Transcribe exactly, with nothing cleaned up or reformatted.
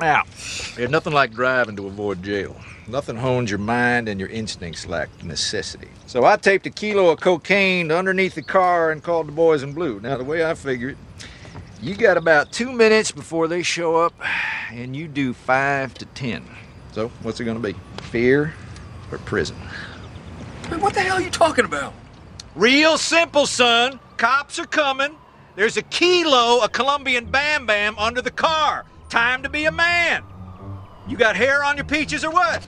Now, there's nothing like driving to avoid jail. Nothing hones your mind and your instincts like necessity. So I taped a kilo of cocaine to underneath the car and called the boys in blue. Now, the way I figure it, you got about two minutes before they show up, and you do five to ten. So, what's it gonna be? Fear or prison? Man, what the hell are you talking about? Real simple, son. Cops are coming. There's a kilo of Colombian Bam Bam under the car. Time to be a man. You got hair on your peaches or what?